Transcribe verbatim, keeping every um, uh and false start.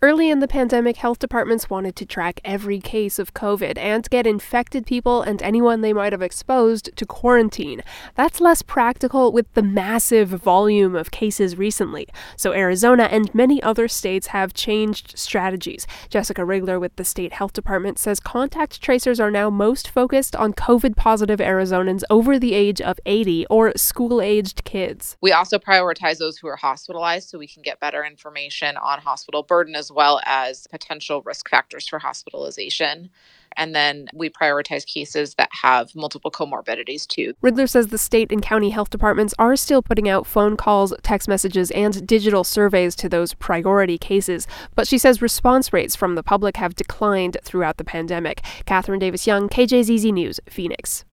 Early in the pandemic, health departments wanted to track every case of COVID and get infected people and anyone they might have exposed to quarantine. That's less practical with the massive volume of cases recently. So Arizona and many other states have changed strategies. Jessica Rigler with the state health department says contact tracers are now most focused on COVID-positive Arizonans over the age of eighty or school-aged kids. We also prioritize those who are hospitalized so we can get better information on hospital burden as well as potential risk factors for hospitalization. And then we prioritize cases that have multiple comorbidities too. Rigler says the state and county health departments are still putting out phone calls, text messages, and digital surveys to those priority cases, but she says response rates from the public have declined throughout the pandemic. Catherine Davis Young, K J Z Z News, Phoenix.